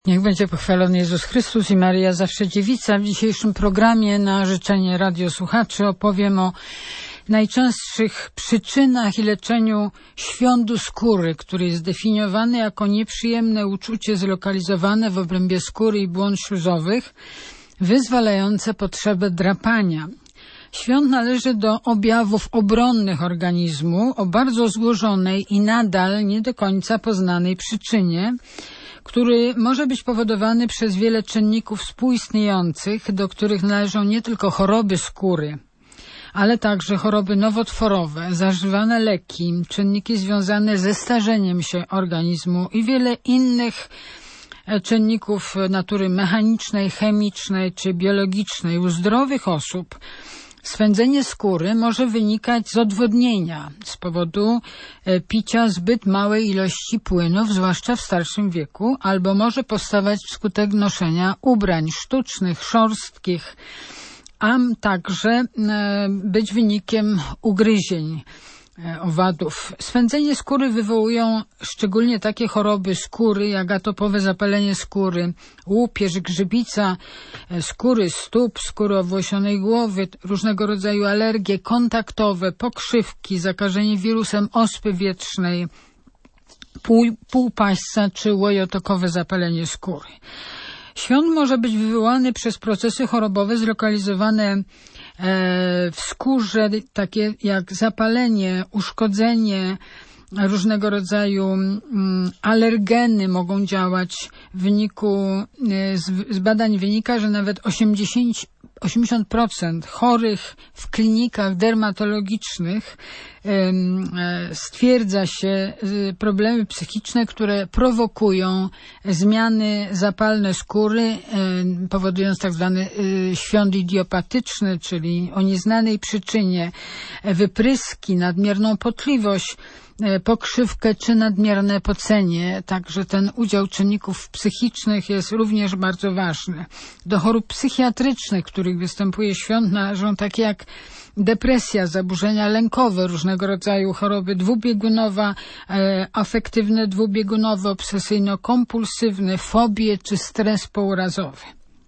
Niech będzie pochwalony Jezus Chrystus i Maryja Zawsze Dziewica. W dzisiejszym programie na życzenie radiosłuchaczy opowiem o najczęstszych przyczynach i leczeniu świądu skóry, który jest zdefiniowany jako nieprzyjemne uczucie zlokalizowane w obrębie skóry i błon śluzowych, wyzwalające potrzebę drapania. Świąd należy do objawów obronnych organizmu o bardzo złożonej i nadal nie do końca poznanej przyczynie, który może być powodowany przez wiele czynników współistniejących, do których należą nie tylko choroby skóry, ale także choroby nowotworowe, zażywane leki, czynniki związane ze starzeniem się organizmu i wiele innych czynników natury mechanicznej, chemicznej czy biologicznej. U zdrowych osób swędzenie skóry może wynikać z odwodnienia z powodu picia zbyt małej ilości płynów, zwłaszcza w starszym wieku, albo może powstawać wskutek noszenia ubrań sztucznych, szorstkich, a także być wynikiem ugryzień, owadów. Swędzenie skóry wywołują szczególnie takie choroby skóry jak atopowe zapalenie skóry, łupież, grzybica, skóry stóp, skóry owłosionej głowy, różnego rodzaju alergie kontaktowe, pokrzywki, zakażenie wirusem ospy wietrznej, półpaśca czy łojotokowe zapalenie skóry. Świąd może być wywołany przez procesy chorobowe zlokalizowane w skórze, takie jak zapalenie, uszkodzenie, różnego rodzaju alergeny mogą działać. W wyniku z badań wynika, że nawet 80% chorych w klinikach dermatologicznych stwierdza się problemy psychiczne, które prowokują zmiany zapalne skóry, powodując tak zwany świąd idiopatyczny, czyli o nieznanej przyczynie, wypryski, nadmierną potliwość, pokrzywkę czy nadmierne pocenie. Także ten udział czynników psychicznych jest również bardzo ważny. Do chorób psychiatrycznych, których występuje świąd, należą takie jak depresja, zaburzenia lękowe, różnego rodzaju choroby dwubiegunowa, afektywne dwubiegunowe, obsesyjno-kompulsywne, fobie czy stres pourazowy.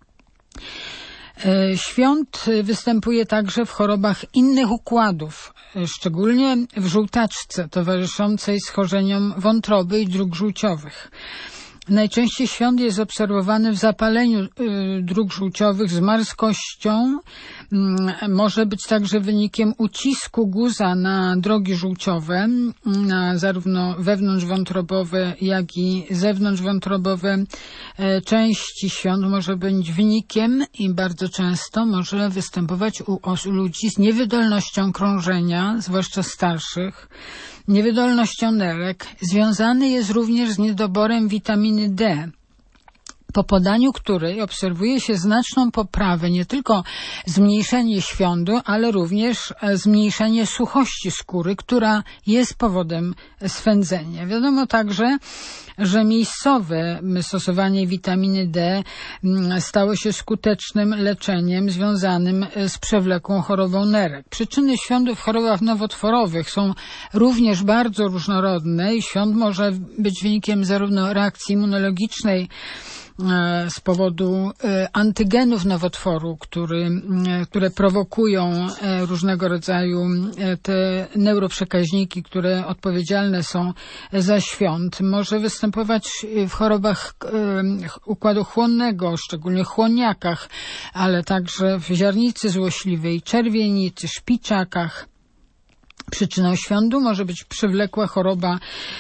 Świąd występuje także w chorobach innych układów, szczególnie w żółtaczce towarzyszącej schorzeniom wątroby i dróg żółciowych. Najczęściej świąd jest obserwowany w zapaleniu dróg żółciowych z marskością. Może być także wynikiem ucisku guza na drogi żółciowe, na zarówno wewnątrzwątrobowe, jak i zewnątrzwątrobowe części świąd. Może być wynikiem i bardzo często może występować u ludzi z niewydolnością krążenia, zwłaszcza starszych, niewydolnością nerek. Związany jest również z niedoborem witaminy D, po podaniu której obserwuje się znaczną poprawę, nie tylko zmniejszenie świądu, ale również zmniejszenie suchości skóry, która jest powodem swędzenia. Wiadomo także, że miejscowe stosowanie witaminy D stało się skutecznym leczeniem związanym z przewlekłą chorobą nerek. Przyczyny świądu w chorobach nowotworowych są również bardzo różnorodne i świąd może być wynikiem zarówno reakcji immunologicznej z powodu antygenów nowotworu, które prowokują różnego rodzaju te neuroprzekaźniki, które odpowiedzialne są za świąd. Może występować w chorobach układu chłonnego, szczególnie chłoniakach, ale także w ziarnicy złośliwej, czerwienicy, szpiczakach. Przyczyną świądu może być przewlekła choroba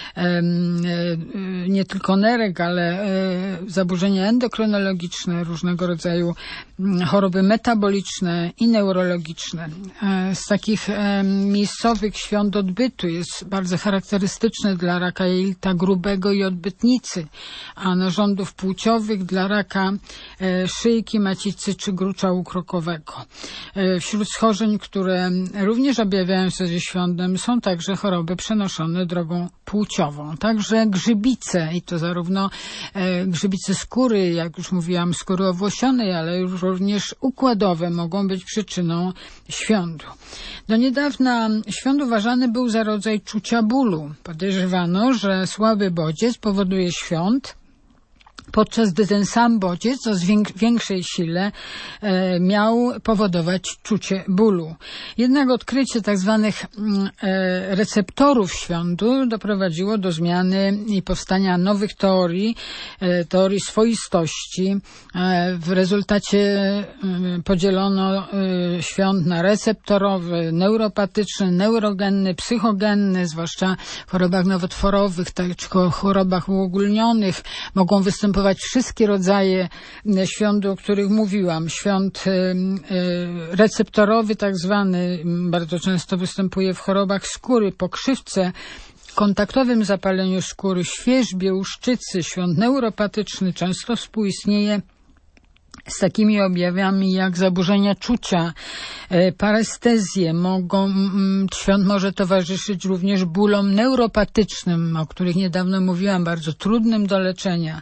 nie tylko nerek, ale zaburzenia endokrynologiczne, różnego rodzaju choroby metaboliczne i neurologiczne. Z takich miejscowych świąd odbytu jest bardzo charakterystyczny dla raka jelita grubego i odbytnicy, a narządów płciowych dla raka szyjki, macicy czy grucza ukrokowego. Wśród schorzeń, które również objawiają się ze świądem, są także choroby przenoszone drogą płciową. Także grzybice, i to zarówno grzybice skóry, jak już mówiłam, skóry owłosionej, ale również układowe mogą być przyczyną świądu. Do niedawna świąd uważany był za rodzaj czucia bólu. Podejrzewano, że słaby bodziec powoduje świąd, podczas gdy ten sam bodziec o większej sile miał powodować czucie bólu. Jednak odkrycie tak zwanych receptorów świądu doprowadziło do zmiany i powstania nowych teorii swoistości. W rezultacie podzielono świąd na receptorowy, neuropatyczny, neurogenny, psychogenny, zwłaszcza w chorobach nowotworowych, czy chorobach uogólnionych mogą występować wszystkie rodzaje świądu, o których mówiłam. Świąd receptorowy tak zwany bardzo często występuje w chorobach skóry, pokrzywce, kontaktowym zapaleniu skóry, świerzbie, łuszczycy. Świąd neuropatyczny często współistnieje z takimi objawami jak zaburzenia czucia, parestezje. Świąd może towarzyszyć również bólom neuropatycznym, o których niedawno mówiłam, bardzo trudnym do leczenia.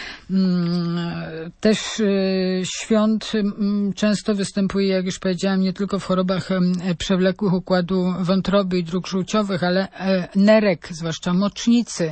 Też świąd często występuje, jak już powiedziałam, nie tylko w chorobach przewlekłych układu wątroby i dróg żółciowych, ale nerek, zwłaszcza mocznicy.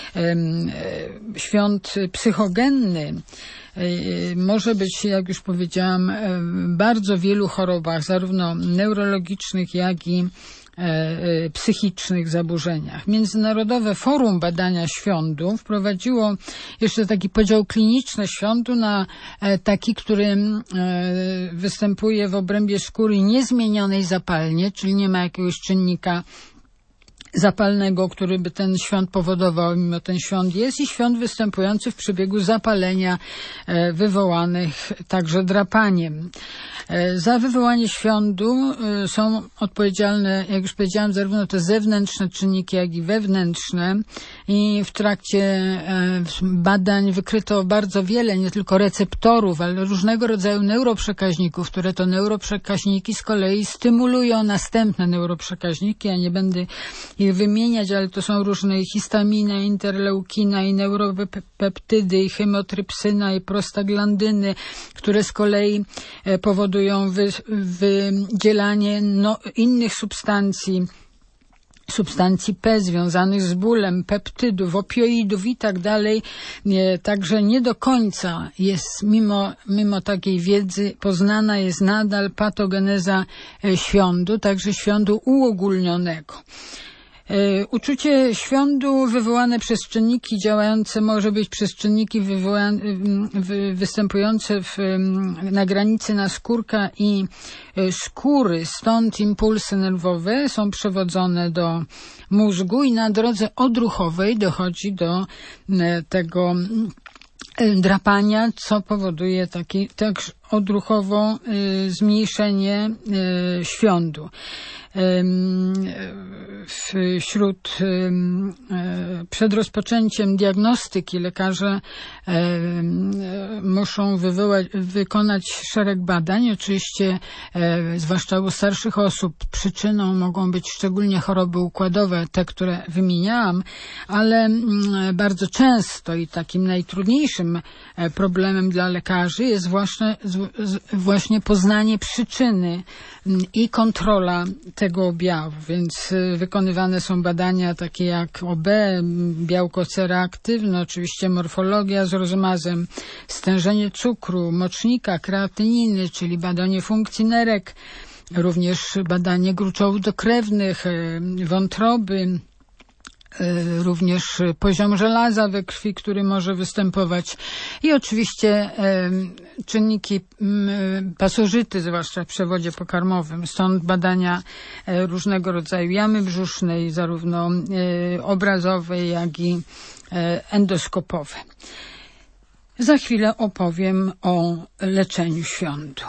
Świąd psychogenny może być, jak już powiedziałam, w bardzo wielu chorobach, zarówno neurologicznych, jak i psychicznych zaburzeniach. Międzynarodowe Forum Badania Świądu wprowadziło jeszcze taki podział kliniczny świądu na taki, który występuje w obrębie skóry niezmienionej zapalnie, czyli nie ma jakiegoś czynnika zapalnego, który by ten świąd powodował, mimo ten świąd jest, i świąd występujący w przebiegu zapalenia wywołanych także drapaniem. Za wywołanie świądu są odpowiedzialne, jak już powiedziałam, zarówno te zewnętrzne czynniki, jak i wewnętrzne, i w trakcie badań wykryto bardzo wiele, nie tylko receptorów, ale różnego rodzaju neuroprzekaźników, które to neuroprzekaźniki z kolei stymulują następne neuroprzekaźniki. Ja nie będę ich wymieniać, ale to są różne histamina, interleukina i neuropeptydy, i chymotrypsyna, i prostaglandyny, które z kolei powodują wydzielanie innych substancji P związanych z bólem, peptydów, opioidów i tak dalej. Także nie do końca jest, mimo takiej wiedzy, poznana jest nadal patogeneza świądu, także świądu uogólnionego. Uczucie świądu wywołane przez czynniki działające może być przez czynniki występujące na granicy naskórka i skóry, stąd impulsy nerwowe są przewodzone do mózgu i na drodze odruchowej dochodzi do tego drapania, co powoduje tak odruchowo zmniejszenie świądu. Przed rozpoczęciem diagnostyki lekarze muszą wykonać szereg badań. Oczywiście, zwłaszcza u starszych osób, przyczyną mogą być szczególnie choroby układowe, te, które wymieniałam, ale bardzo często i takim najtrudniejszym problemem dla lekarzy jest właśnie poznanie przyczyny i kontrola tego objawu, więc wykonywane są badania takie jak OB, białko C-reaktywne, oczywiście morfologia z rozmazem, stężenie cukru, mocznika, kreatyniny, czyli badanie funkcji nerek, również badanie gruczołów dokrewnych, wątroby, również poziom żelaza we krwi, który może występować, i oczywiście czynniki pasożyty, zwłaszcza w przewodzie pokarmowym. Stąd badania różnego rodzaju jamy brzusznej, zarówno obrazowej, jak i endoskopowe. Za chwilę opowiem o leczeniu świądu.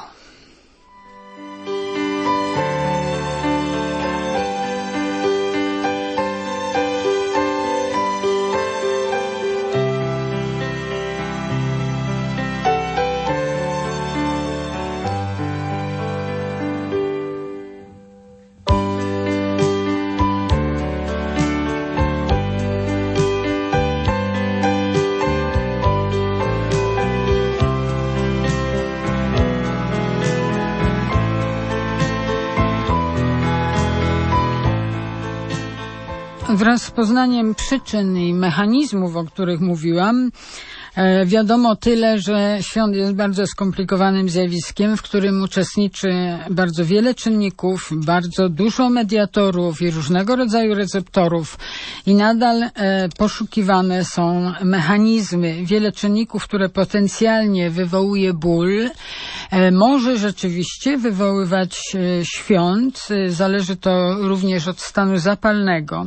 Wraz z poznaniem przyczyn i mechanizmów, o których mówiłam, Wiadomo tyle, że świąt jest bardzo skomplikowanym zjawiskiem, w którym uczestniczy bardzo wiele czynników, bardzo dużo mediatorów i różnego rodzaju receptorów i nadal poszukiwane są mechanizmy, wiele czynników, które potencjalnie wywołuje ból, może rzeczywiście wywoływać świąt, zależy to również od stanu zapalnego.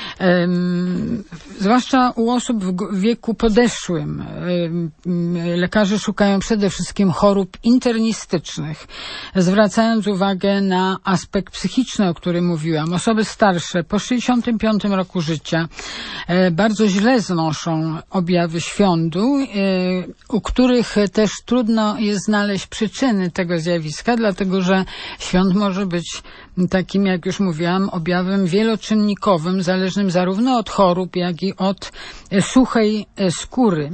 Zwłaszcza u osób w wieku podeszłym. Lekarze szukają przede wszystkim chorób internistycznych, zwracając uwagę na aspekt psychiczny, o którym mówiłam. Osoby starsze po 65 roku życia bardzo źle znoszą objawy świądu, u których też trudno jest znaleźć przyczyny tego zjawiska, dlatego że świąt może być takim, jak już mówiłam, objawem wieloczynnikowym, zależnym zarówno od chorób, jak i od suchej skóry.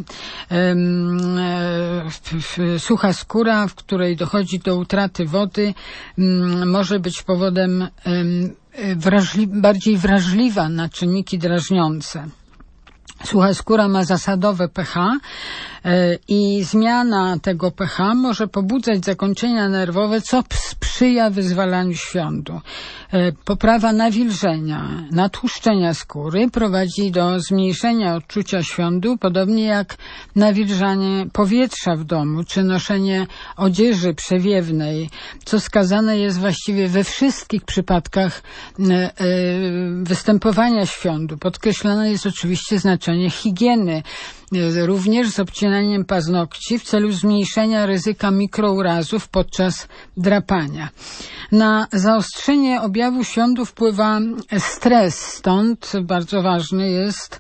Sucha skóra, w której dochodzi do utraty wody, może być powodem bardziej wrażliwa na czynniki drażniące. Sucha skóra ma zasadowe pH i zmiana tego pH może pobudzać zakończenia nerwowe, co sprzyja wyzwalaniu świądu. Poprawa nawilżenia, natłuszczenia skóry prowadzi do zmniejszenia odczucia świądu, podobnie jak nawilżanie powietrza w domu, czy noszenie odzieży przewiewnej, co skazane jest właściwie we wszystkich przypadkach występowania świądu. Podkreślane jest oczywiście znaczenie higieny, również z obcinaniem paznokci w celu zmniejszenia ryzyka mikrourazów podczas drapania. Na zaostrzenie objawu świądu wpływa stres, stąd bardzo ważne jest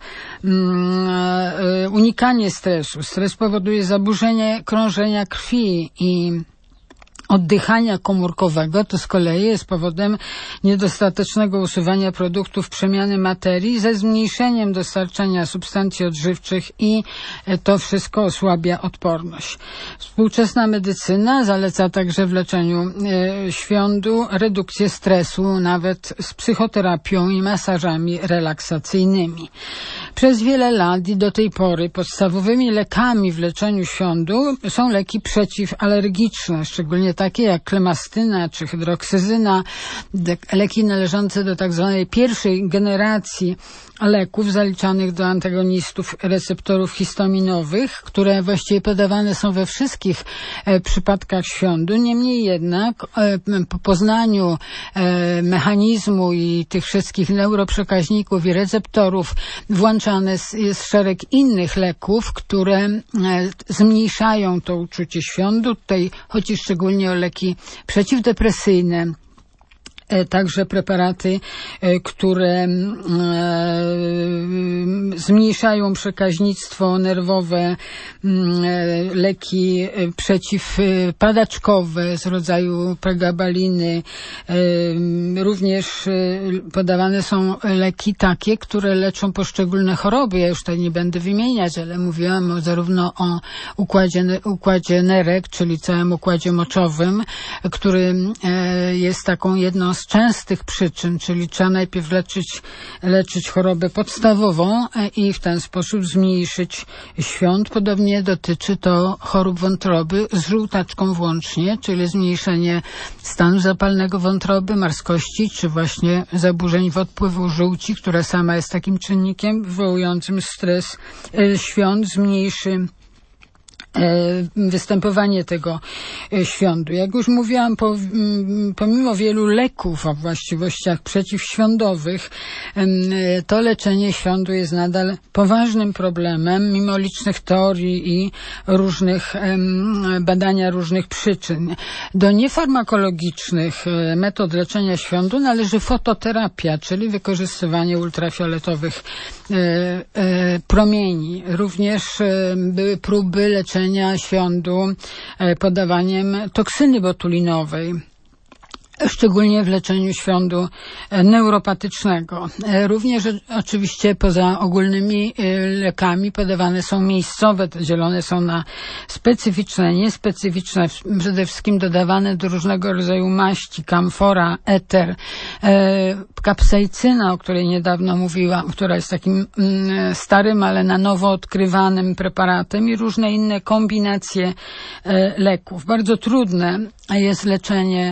unikanie stresu. Stres powoduje zaburzenie krążenia krwi i oddychania komórkowego, to z kolei jest powodem niedostatecznego usuwania produktów przemiany materii ze zmniejszeniem dostarczania substancji odżywczych i to wszystko osłabia odporność. Współczesna medycyna zaleca także w leczeniu świądu redukcję stresu, nawet z psychoterapią i masażami relaksacyjnymi. Przez wiele lat i do tej pory podstawowymi lekami w leczeniu świądu są leki przeciwalergiczne, szczególnie takie jak klemastyna czy hydroksyzyna, leki należące do tak zwanej pierwszej generacji leków zaliczanych do antagonistów receptorów histaminowych, które właściwie podawane są we wszystkich przypadkach świądu. Niemniej jednak po poznaniu mechanizmu i tych wszystkich neuroprzekaźników i receptorów włączany jest szereg innych leków, które zmniejszają to uczucie świądu. Tutaj chodzi szczególnie o leki przeciwdepresyjne, także preparaty, które zmniejszają przekaźnictwo nerwowe, leki przeciwpadaczkowe z rodzaju pregabaliny. Również podawane są leki takie, które leczą poszczególne choroby. Ja już tutaj nie będę wymieniać, ale mówiłam zarówno o układzie nerek, czyli całym układzie moczowym, który jest taką jedną z częstych przyczyn, czyli trzeba najpierw leczyć chorobę podstawową i w ten sposób zmniejszyć świąd. Podobnie dotyczy to chorób wątroby z żółtaczką włącznie, czyli zmniejszenie stanu zapalnego wątroby, marskości, czy właśnie zaburzeń odpływu żółci, która sama jest takim czynnikiem wywołującym stres. Świąd zmniejszy występowanie tego świądu. Jak już mówiłam, pomimo wielu leków o właściwościach przeciwświądowych, to leczenie świądu jest nadal poważnym problemem, mimo licznych teorii i różnych badania różnych przyczyn. Do niefarmakologicznych metod leczenia świądu należy fototerapia, czyli wykorzystywanie ultrafioletowych promieni. Również były próby leczenia świądu podawaniem toksyny botulinowej. szczególnie w leczeniu świądu neuropatycznego. Również oczywiście poza ogólnymi lekami podawane są miejscowe, dzielone są na specyficzne, niespecyficzne, przede wszystkim dodawane do różnego rodzaju maści, kamfora, eter, kapsaicyna, o której niedawno mówiłam, która jest takim starym, ale na nowo odkrywanym preparatem, i różne inne kombinacje leków. Bardzo trudne jest leczenie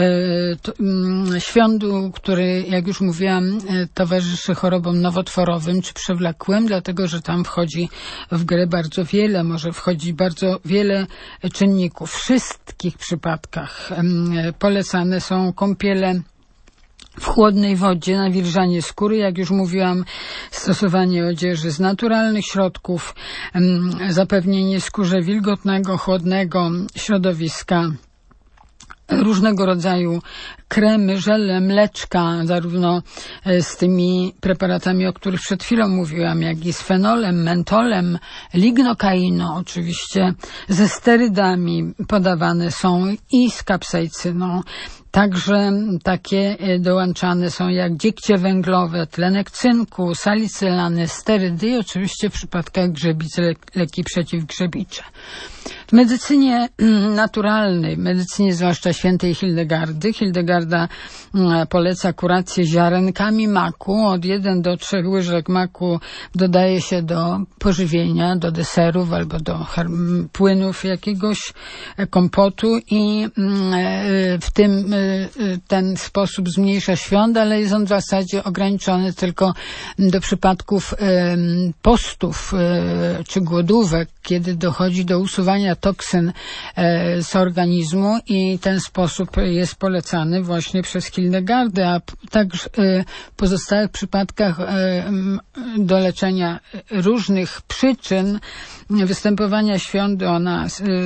świądu, który, jak już mówiłam, towarzyszy chorobom nowotworowym czy przewlekłym, dlatego że tam wchodzi w grę bardzo wiele, może wchodzić bardzo wiele czynników. W wszystkich przypadkach polecane są kąpiele w chłodnej wodzie, nawilżanie skóry, jak już mówiłam, stosowanie odzieży z naturalnych środków, zapewnienie skórze wilgotnego, chłodnego środowiska, różnego rodzaju kremy, żele, mleczka, zarówno z tymi preparatami, o których przed chwilą mówiłam, jak i z fenolem, mentolem, lignokainą, oczywiście ze sterydami podawane są i z kapsaicyną. Także takie dołączane są jak dziegcie węglowe, tlenek cynku, salicylany, sterydy i oczywiście w przypadkach grzebic leki przeciwgrzebicze. W medycynie naturalnej, medycynie zwłaszcza świętej Hildegardy, Hildegarda poleca kurację ziarenkami maku. Od 1 do 3 łyżek maku dodaje się do pożywienia, do deserów albo do płynów jakiegoś, kompotu, i w ten sposób zmniejsza świąt, ale jest on w zasadzie ograniczony tylko do przypadków postów czy głodówek, kiedy dochodzi do usuwania toksyn z organizmu, i ten sposób jest polecany właśnie przez Hildegardę, a także w pozostałych przypadkach do leczenia różnych przyczyn występowania świądu ona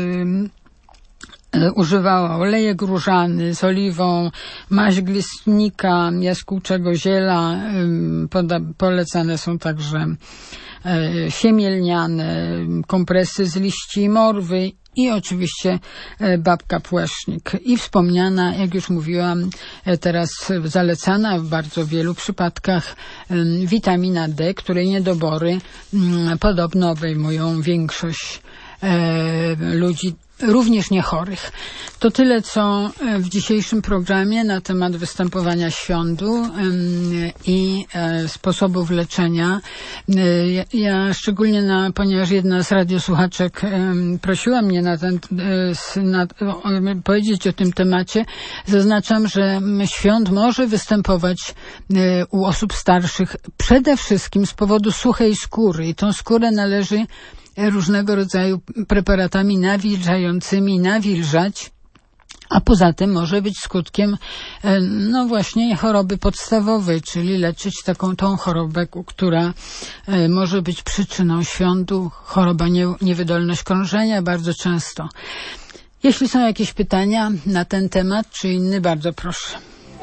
używała olejek różany z oliwą, maź glistnika, jaskółczego ziela. Polecane są także siemielniane, kompresy z liści morwy i oczywiście babka płesznik. I wspomniana, jak już mówiłam, teraz zalecana w bardzo wielu przypadkach witamina D, której niedobory podobno obejmują większość ludzi, również niechorych. To tyle, co w dzisiejszym programie na temat występowania świądu i sposobów leczenia. Ja szczególnie, ponieważ jedna z radiosłuchaczek prosiła mnie powiedzieć o tym temacie, zaznaczam, że świąd może występować u osób starszych przede wszystkim z powodu suchej skóry, i tą skórę należy różnego rodzaju preparatami nawilżającymi nawilżać, a poza tym może być skutkiem właśnie choroby podstawowej, czyli leczyć tą chorobę, która może być przyczyną świądu, choroba niewydolność krążenia bardzo często. Jeśli są jakieś pytania na ten temat czy inny, bardzo proszę.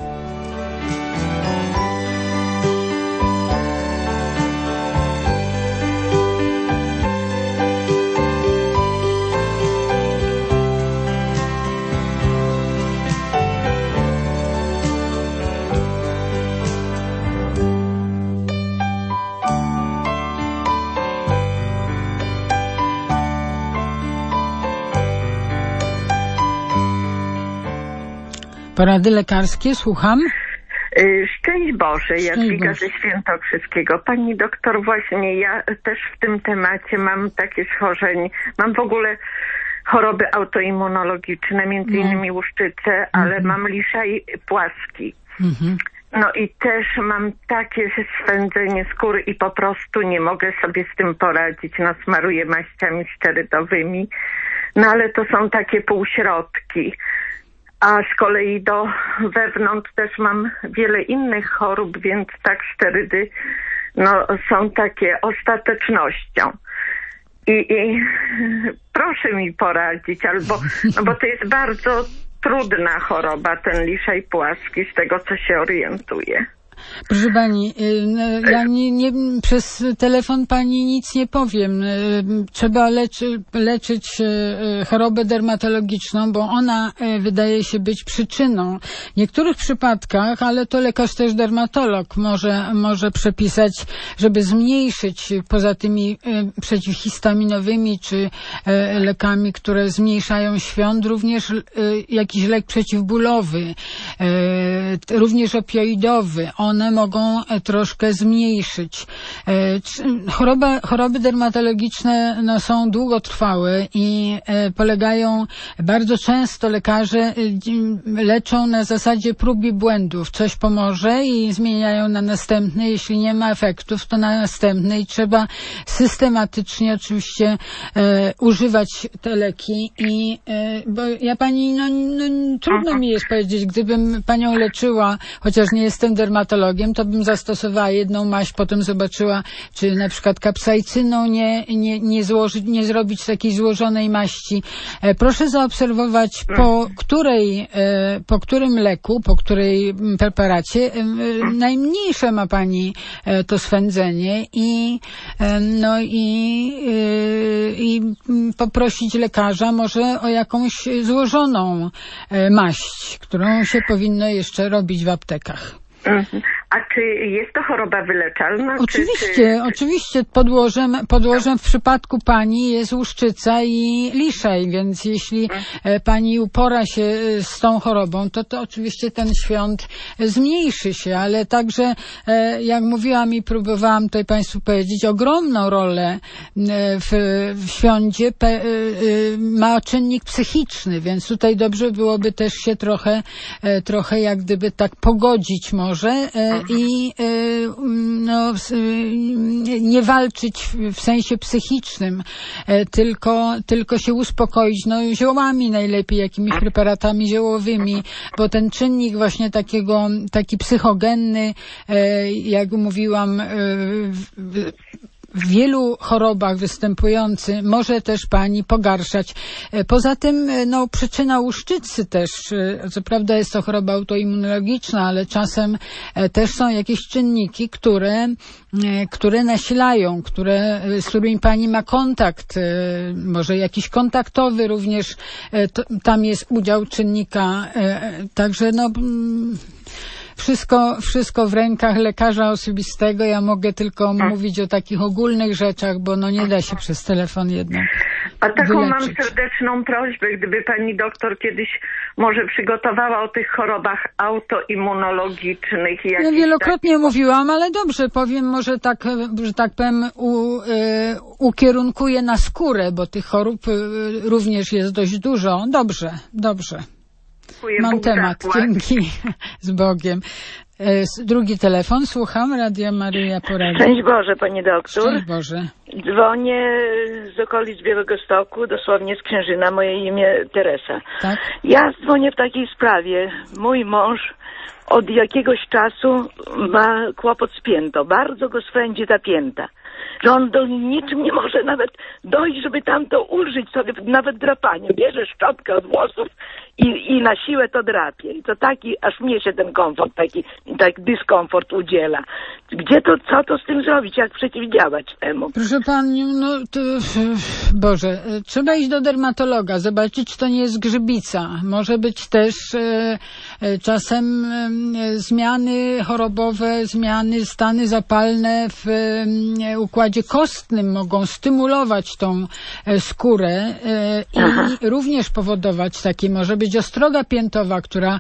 Porady lekarskie, słucham. Szczęść Boże, Jadwiga ze Świętokrzyskiego. Pani doktor, właśnie ja też w tym temacie mam takie schorzeń, mam w ogóle choroby autoimmunologiczne, między innymi łuszczycę, ale mam liszaj płaski. No i też mam takie swędzenie skóry i po prostu nie mogę sobie z tym poradzić. No smaruję maściami sterydowymi, no ale to są takie półśrodki. A z kolei wewnątrz też mam wiele innych chorób, więc tak sterydy są takie ostatecznością. I proszę mi poradzić, bo to jest bardzo trudna choroba, ten liszaj płaski, z tego co się orientuję. Proszę pani, ja nie przez telefon pani nic nie powiem. Trzeba leczyć chorobę dermatologiczną, bo ona wydaje się być przyczyną. W niektórych przypadkach, ale to lekarz też dermatolog może przepisać, żeby zmniejszyć poza tymi przeciwhistaminowymi czy lekami, które zmniejszają świąt, również jakiś lek przeciwbólowy, również opioidowy. One mogą troszkę zmniejszyć. Choroby dermatologiczne są długotrwałe i polegają, bardzo często lekarze leczą na zasadzie prób i błędów. Coś pomoże i zmieniają na następny. Jeśli nie ma efektów, to na następny i trzeba systematycznie oczywiście używać te leki bo ja pani, trudno mi jest powiedzieć, gdybym panią leczyła, chociaż nie jestem dermatologiem, to bym zastosowała jedną maść, potem zobaczyła, czy na przykład kapsaicyną nie zrobić takiej złożonej maści. Proszę zaobserwować, po którym leku, po której preparacie najmniejsze ma pani to swędzenie i poprosić lekarza może o jakąś złożoną maść, którą się powinno jeszcze robić w aptekach. A czy jest to choroba wyleczalna? Oczywiście. Podłożem w przypadku pani jest łuszczyca i liszaj, więc jeśli pani upora się z tą chorobą, to oczywiście ten świąt zmniejszy się, ale także, jak mówiłam i próbowałam tutaj państwu powiedzieć, ogromną rolę w świącie ma czynnik psychiczny, więc tutaj dobrze byłoby też się trochę jak gdyby tak pogodzić może i nie walczyć w sensie psychicznym, tylko się uspokoić, ziołami najlepiej, jakimiś preparatami ziołowymi, bo ten czynnik właśnie taki psychogenny, jak mówiłam, w wielu chorobach występujący może też pani pogarszać. Poza tym, przyczyna łuszczycy też, co prawda jest to choroba autoimmunologiczna, ale czasem też są jakieś czynniki, które nasilają, z którymi pani ma kontakt, może jakiś kontaktowy również, tam jest udział czynnika, także wszystko w rękach lekarza osobistego. Ja mogę tylko mówić o takich ogólnych rzeczach, bo nie da się przez telefon jednak taką wyleczyć. Mam serdeczną prośbę, gdyby pani doktor kiedyś może przygotowała o tych chorobach autoimmunologicznych. Ja wielokrotnie mówiłam, ale dobrze, powiem może tak, że tak powiem, ukierunkuję na skórę, bo tych chorób również jest dość dużo. Dobrze. Mam temat, dzięki, z Bogiem. Drugi telefon, słucham, Radia Maryja Poradia. Szczęść Boże, Pani doktor. Szczęść Boże. Dzwonię z okolic Białegostoku, dosłownie z Krzężyna, moje imię Teresa. Tak? Ja dzwonię w takiej sprawie. Mój mąż od jakiegoś czasu ma kłopot z piętą. Bardzo go swędzi ta pięta. Że on do niczym nie może nawet dojść, żeby tamto ulżyć sobie, nawet drapanie. Bierze szczotkę od włosów i na siłę to drapie. I to taki, aż mnie się ten komfort, taki dyskomfort udziela. Co to z tym zrobić? Jak przeciwdziałać temu? Proszę pani, Boże, trzeba iść do dermatologa, zobaczyć, czy to nie jest grzybica. Może być też czasem zmiany chorobowe, stany zapalne w układzie kostnym mogą stymulować tą skórę i również powodować takie, może być ostroga piętowa, która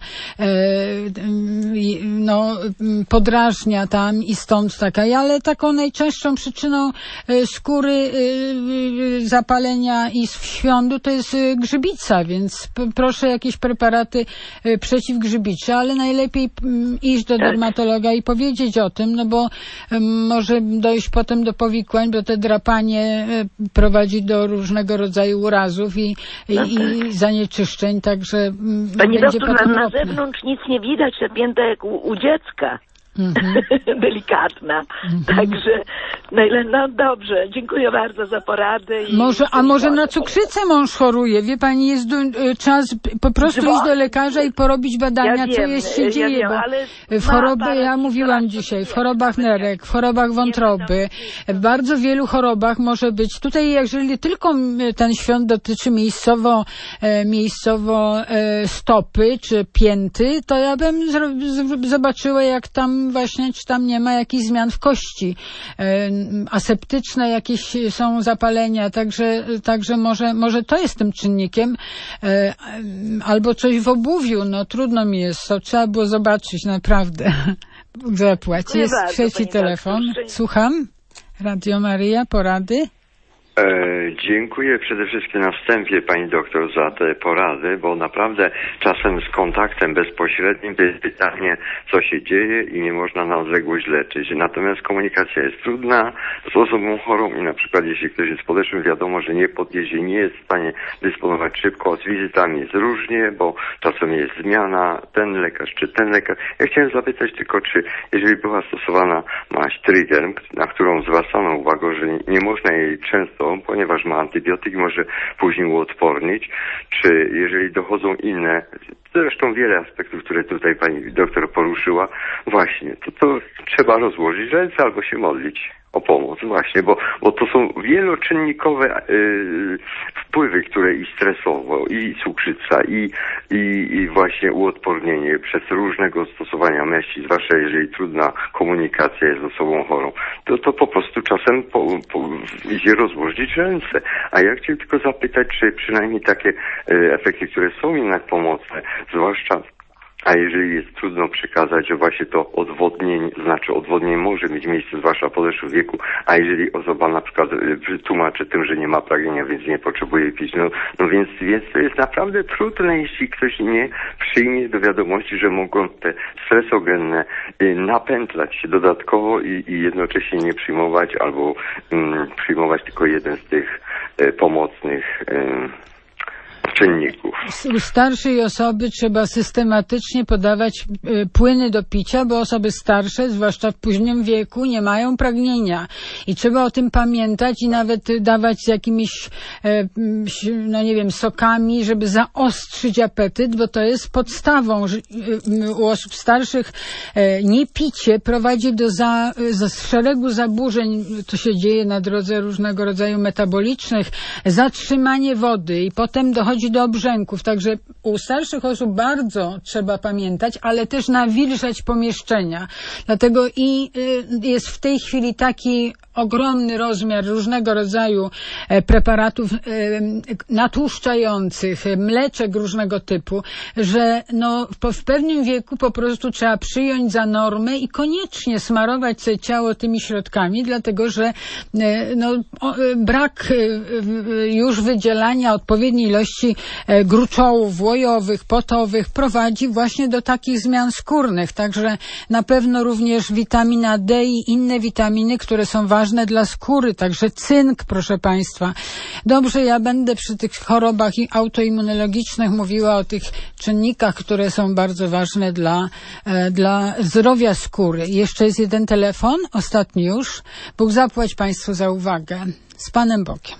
podrażnia tam i stąd taka, ale taką najczęstszą przyczyną skóry, zapalenia i świądu to jest grzybica, więc proszę jakieś preparaty przeciwgrzybicze, ale najlepiej iść do dermatologa i powiedzieć o tym, bo może dojść potem do powikłań, bo te drapanie prowadzi do różnego rodzaju urazów i zanieczyszczeń, także Pani będzie doktor, potem na zewnątrz nic nie widać, ta pięta jak u dziecka. delikatna. Także, no dobrze, dziękuję bardzo za poradę. Może na cukrzycę mąż choruje? Wie pani, jest czas po prostu iść do lekarza i porobić badania, co się dzieje, bo w choroby, ja mówiłam dzisiaj, w chorobach nerek, w chorobach wątroby, w bardzo wielu chorobach może być. Tutaj, jeżeli tylko ten świąt dotyczy miejscowo stopy czy pięty, to ja bym zobaczyła, jak tam właśnie, czy tam nie ma jakichś zmian w kości. Aseptyczne jakieś są zapalenia, także może to jest tym czynnikiem. Albo coś w obuwiu, no trudno mi jest, to trzeba było zobaczyć, naprawdę. Zapłać. Jest trzeci telefon. Słucham. Radio Maryja, porady. Dziękuję przede wszystkim na wstępie pani doktor za te porady, bo naprawdę czasem z kontaktem bezpośrednim to jest pytanie, co się dzieje i nie można na odległość leczyć. Natomiast komunikacja jest trudna z osobą chorą i na przykład jeśli ktoś jest podeszły, wiadomo, że nie podjeździ, nie jest w stanie dysponować szybko. Z wizytami jest różnie, bo czasem jest zmiana, ten lekarz czy ten lekarz. Ja chciałem zapytać tylko, czy jeżeli była stosowana maść Trigger, na którą zwracano uwagę, że nie można jej często, ponieważ ma antybiotyk, może później uodpornić, czy jeżeli dochodzą inne, zresztą wiele aspektów, które tutaj pani doktor poruszyła, właśnie, to trzeba rozłożyć ręce albo się modlić o pomoc, właśnie, bo to są wieloczynnikowe wpływy, które i stresowo, i cukrzyca, i właśnie uodpornienie przez różnego stosowania maści, zwłaszcza jeżeli trudna komunikacja jest z osobą chorą, to po prostu czasem idzie rozłożyć ręce. A ja chciałem tylko zapytać, czy przynajmniej takie efekty, które są jednak pomocne, zwłaszcza a jeżeli jest trudno przekazać, że właśnie to odwodnienie może mieć miejsce, zwłaszcza w podeszłym wieku, a jeżeli osoba na przykład tłumaczy tym, że nie ma pragnienia, więc nie potrzebuje pić, no więc to jest naprawdę trudne, jeśli ktoś nie przyjmie do wiadomości, że mogą te stresogenne napętlać się dodatkowo i jednocześnie nie przyjmować albo przyjmować tylko jeden z tych pomocnych czynników. U starszej osoby trzeba systematycznie podawać płyny do picia, bo osoby starsze, zwłaszcza w późnym wieku, nie mają pragnienia. I trzeba o tym pamiętać i nawet dawać z jakimiś, sokami, żeby zaostrzyć apetyt, bo to jest podstawą. U osób starszych niepicie prowadzi do szeregu zaburzeń, to się dzieje na drodze różnego rodzaju metabolicznych, zatrzymanie wody i potem dochodzi do obrzęków. Także u starszych osób bardzo trzeba pamiętać, ale też nawilżać pomieszczenia. Dlatego jest w tej chwili taki ogromny rozmiar różnego rodzaju preparatów natłuszczających, mleczek różnego typu, że w pewnym wieku po prostu trzeba przyjąć za normę i koniecznie smarować sobie ciało tymi środkami, dlatego że brak już wydzielania odpowiedniej ilości gruczołów łojowych, potowych prowadzi właśnie do takich zmian skórnych. Także na pewno również witamina D i inne witaminy, które są ważne dla skóry, także cynk, proszę Państwa. Dobrze, ja będę przy tych chorobach autoimmunologicznych mówiła o tych czynnikach, które są bardzo ważne dla zdrowia skóry. Jeszcze jest jeden telefon, ostatni już. Bóg zapłać Państwu za uwagę. Z Panem Bogiem.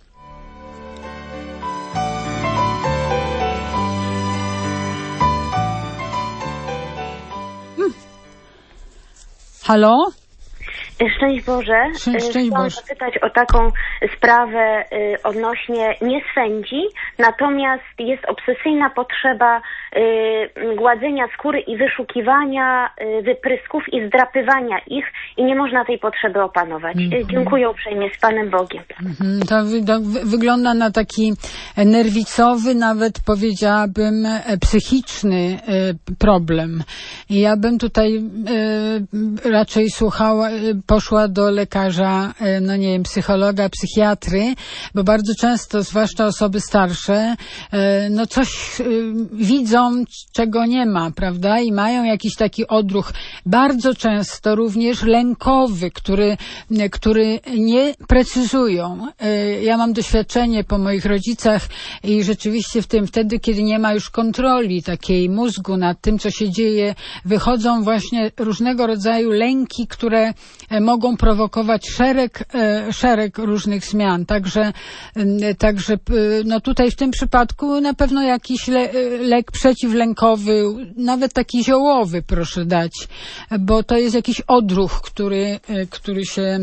Halo? Szczęść Boże. Chciałam zapytać o taką sprawę odnośnie nie swędzi, natomiast jest obsesyjna potrzeba gładzenia skóry i wyszukiwania wyprysków i zdrapywania ich i nie można tej potrzeby opanować. Dziękuję uprzejmie, z Panem Bogiem. To wygląda na taki nerwicowy, nawet powiedziałabym psychiczny problem. I ja bym tutaj raczej poszła do lekarza, psychologa, psychiatry, bo bardzo często, zwłaszcza osoby starsze, coś widzą widzą, czego nie ma, prawda? I mają jakiś taki odruch, bardzo często również lękowy, który nie precyzują. Ja mam doświadczenie po moich rodzicach i rzeczywiście wtedy, kiedy nie ma już kontroli takiej mózgu nad tym, co się dzieje, wychodzą właśnie różnego rodzaju lęki, które mogą prowokować szereg różnych zmian. Także no tutaj w tym przypadku na pewno jakiś lek przeciwlękowy, nawet taki ziołowy proszę dać, bo to jest jakiś odruch, który się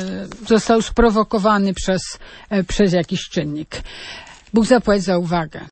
został sprowokowany przez jakiś czynnik. Bóg zapłać za uwagę.